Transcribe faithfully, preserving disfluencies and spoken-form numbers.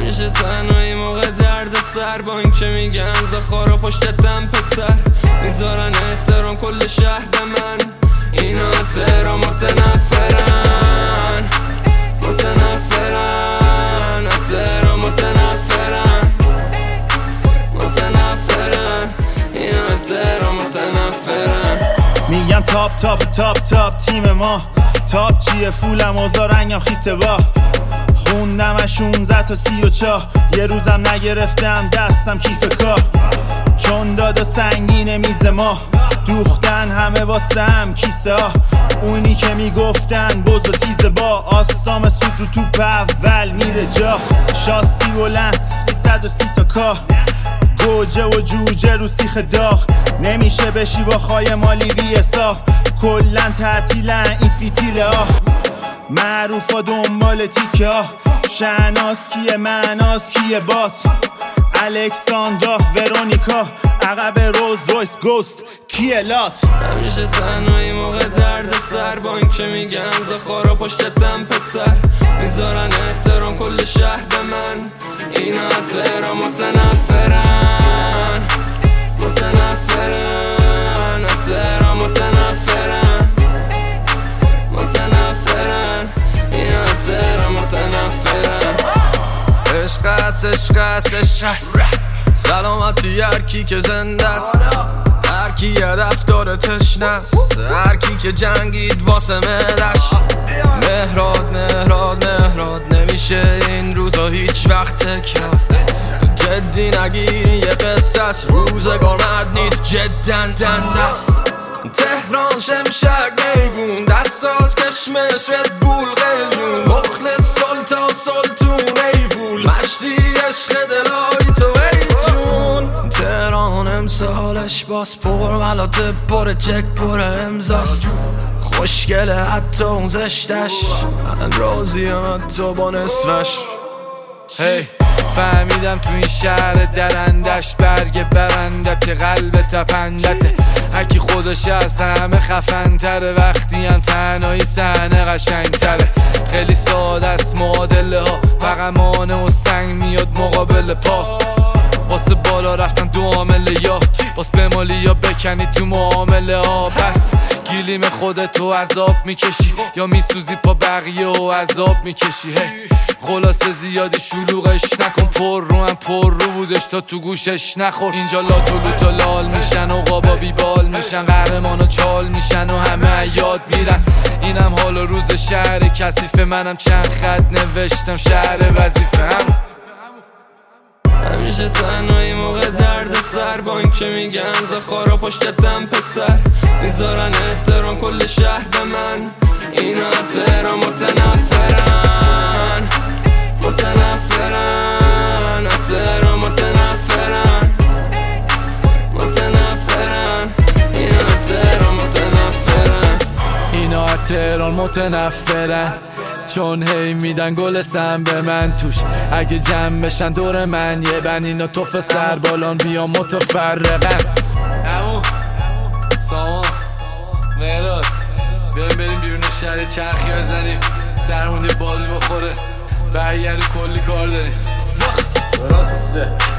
همیشه تنهایی موقع درد سر، با این که میگن زخارا پشتتم پسر، میذارن احترام کل شهر به من. اینا تهران متنفرن متنفرن تهران متنفرن متنفرن اینا تهران متنفرن. میگن تاپ تاپ تاپ تاپ تیم ما، تاپ چیه فولم اوزا رنگم خیته با، خوندم شونزده تا سی و چا، یه روزم نگرفتم دستم کیف کار، چون دادا سنگین میز ما، دوختن همه واسم کیسه ها، اونی که میگفتن بز و تیز با، آستام سود رو توپ اول میره جا، شاسی بلند سیصد و سی تا کا، گوجه و جوجه رو سیخ داغ، نمیشه بشی با خای مالی بیسا، کلن تعطیلن این فیتیله ها، معروفا دنبال تیکه ها، شهناز کیه معناز کیه بات، الکساندرا ورونیکا، عقب روز رویس گوست کیه لات. همیشه تنهایی موقع درد سر، با این که میگن زخارا پشتتم پسر، میذارن احترام کل شهر به من. اینا تهران متنفرن متنفرن تهران متنفرن متنفرن اینا تهران متنفرن. عشق است عشق است عشق است، سلامتی هر کی که زنده است، هر کی هدف داره تشنه است، هر کی که جنگید واسه ملش. مهراد مهراد مهراد نمیشه این روزا هیچ وقت تکرار، جدی نگیری یه قصه است، روزگار مرد نیست جدن دند است. تهران شمشک میگون دستاز کشمش ردبول قلیون، مخلص سلطان سلطون ایفول، مشتی عشق دلایی تو ایجون. تهران امسالش باز پر ملاته پر چک پر امزاست، خوشگله حتی اون زشتش، من راضیم حتی با نصفش. هی فهمیدم تو این شهر درندش، برگ برندت قلب تپندته، هکی خودش از همه خفن تره، وقتی هم تنهایی صحنه قشنگ تره، خیلی ساده است معادله ها، فقط مانع و سنگ میاد مقابل پا، واسه بالا رفتن دو عامله، یا واسه بمالی یا بکنی تو معامله ها. پس گیلیم خودتو عذاب میکشی یا میسوزی پا بقیه و عذاب میکشی. هی خلاصه زیادی شلوغش نکن، پر رو هم پر رو بودش تا تو گوشش نخور. اینجا لاتولو تا لال میشن و قابا بیبال میشن، قهرمان و چال میشن و همه یاد میرن. اینم حال و روز شهر کثیف، منم چند خط نوشتم شهر وظیفه هم. همیشه تنهایی موقع درد سر، با این که میگن زخارا پشتتم پسر، میذارن احترام کل شهر به من. اینا تهران متنفرن متنفرن تهران متنفرن متنفرن اینا تهران متنفرن اینا تهران متنفرن، چون هی میدن گل سم به من توش، اگه جمع بشن دور من یه بن، اینا توف سر بالان بیان متفرقن. امو سامان مهراد بریم بریم بیرون شهر چرخی بزنیم، سرمون یه بالی بخوره، برگردیم کلی کار داریم. درسته.